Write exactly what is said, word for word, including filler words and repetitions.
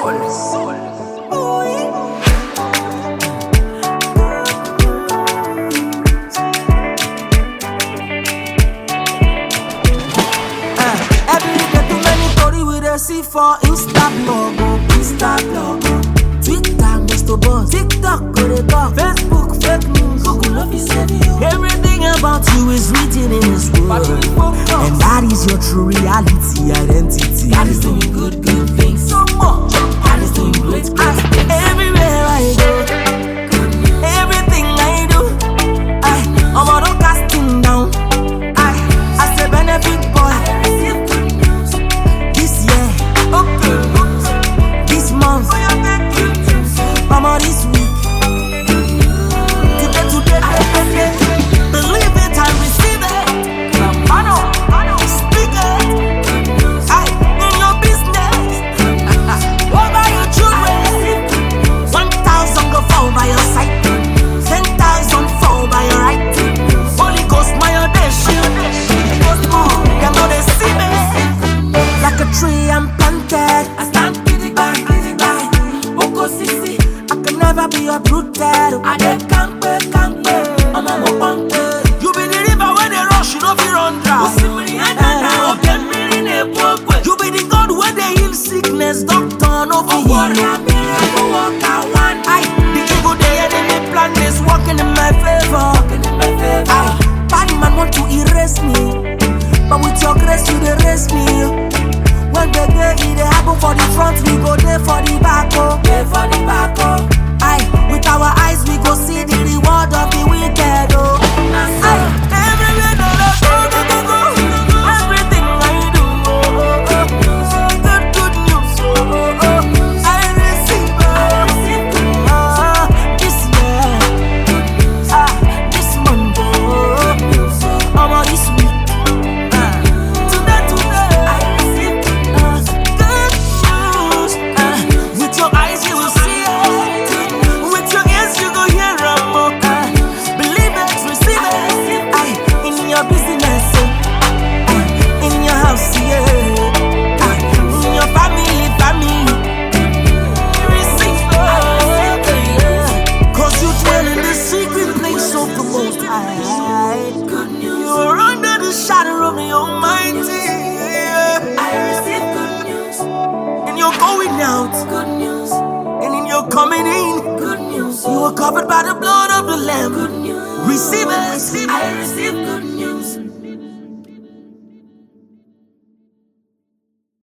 See for Insta blog, Insta blog, Twitter, Mister Buzz, TikTok, go to talk, Facebook, fake news, Google love you, save you. Everything about you is written in this world, and that is your true reality, identity. God is doing good, good things. So much. God is doing great, great things. Everywhere I go, everything I do, I, I'm all casting down. I, I say benefit boy. This month, I'm on this week. Today, today, today, believe it, I receive it. I know, I know, speak it. I in your business. Over your children. One thousand go fall by your side. Ten thousand fall by your right. Holy Ghost, my audition. Ghost more, you know they see me. Like a tree, I'm planted. I stand kitty by, kitty by. Oko sisi, I can never be uprooted. I dey campe, campe. I'm a mopante. You be the river when they rush, you know fi run dry. You be the God when they heal sickness, doctor no fi heal. I, the evil the enemy plan is working in my favor. I, bad man want to erase me, but with your grace you erase me. When the day it happen for the front, we go there for the back, oh. There for the back, oh. Aye, with our eyes we go see the reward of the wicked, oh. Aye, everywhere that I go, go, go, go. Everything I do, oh, oh, oh. Good, good news, oh, oh, oh. I receive, oh, ah, this year, ah, this month, oh, I'm on this week. Good news, and in your coming in, good news. You are covered by the blood of the Lamb. Good news. Receive it. Receive it.